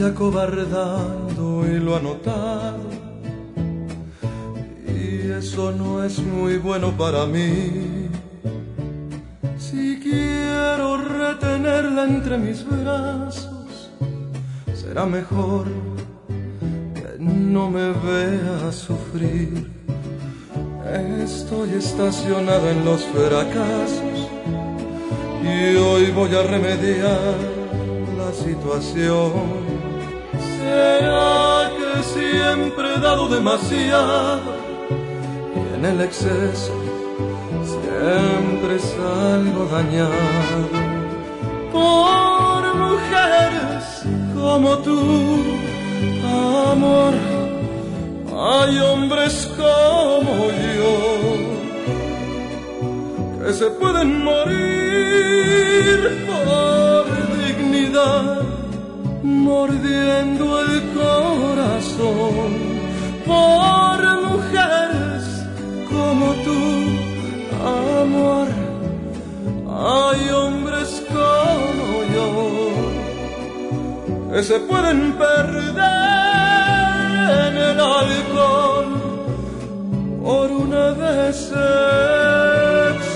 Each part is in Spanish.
estoy acobardando y lo ha notado, y eso no es muy bueno para mí. Si quiero retenerla entre mis brazos, será mejor que no me vea sufrir. Estoy estacionado en los fracasos y hoy voy a remediar la situación. ¿Será que siempre he dado demasiado y en el exceso siempre salgo dañado? Por mujeres como tú, amor, hay hombres como yo que se pueden morir por dignidad, mordiendo el corazón. Por mujeres como tú, amor, hay hombres como yo que se pueden perder en el alcohol por una decepción.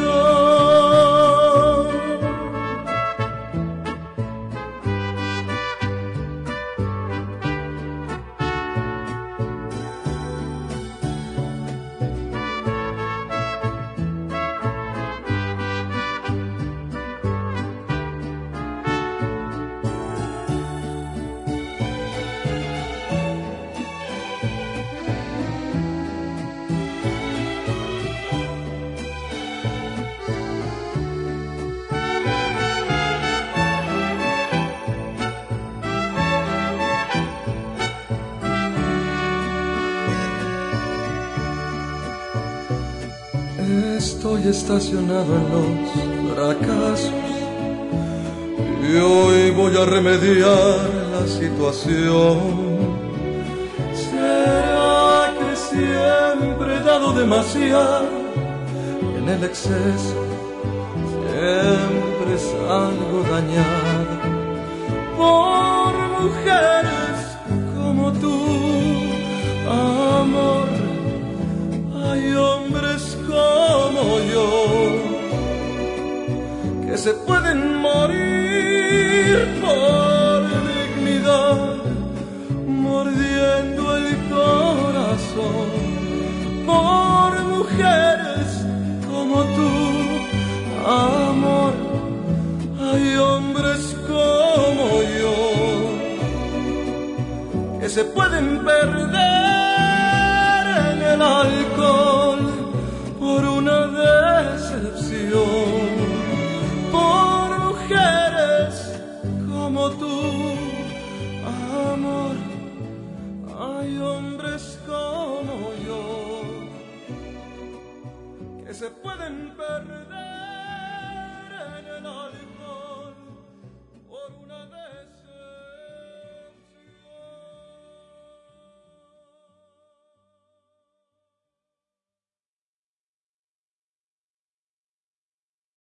Estoy estacionado en los fracasos y hoy voy a remediar la situación. ¿Será que siempre he dado demasiado y en el exceso siempre salgo dañado? Por mujeres como tú, amor, hay hombres como yo que se pueden morir por dignidad, mordiendo el corazón. Por mujeres como tú, amor, hay hombres como yo que se pueden perder en el alcohol por una decepción. Por mujeres como tú, amor, hay hombres como yo que se pueden perder.